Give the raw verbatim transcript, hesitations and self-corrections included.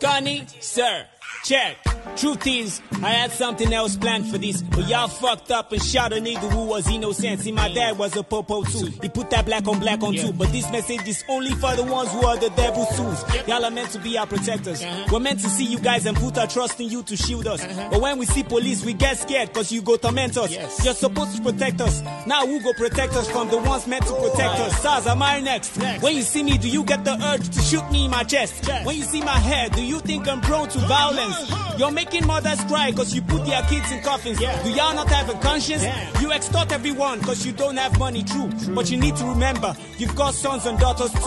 Connie, sir, check. Truth is, I had something else planned for this, but y'all fucked up and shot a nigga who was innocent. See, my dad was a popo too. He put that black on black on yeah. too. But this message is only for the ones who are the devil's tools. Y'all are meant to be our protectors. Uh-huh. We're meant to see you guys and put our trust in you to shield us. Uh-huh. But when we see police, we get scared cause you go torment us. Yes. You're supposed to protect us. Now who go protect us from the ones meant to protect oh, us? Stars, am I next? next? When you see me, do you get the urge to shoot me in my chest? Yes. When you see my hair, do you think I'm prone to violence? You're making mothers cry cause you put their kids in coffins. Yeah. Do y'all not have a conscience? Yeah. You extort everyone cause you don't have money, true. true. But you need to remember, you've got sons and daughters too.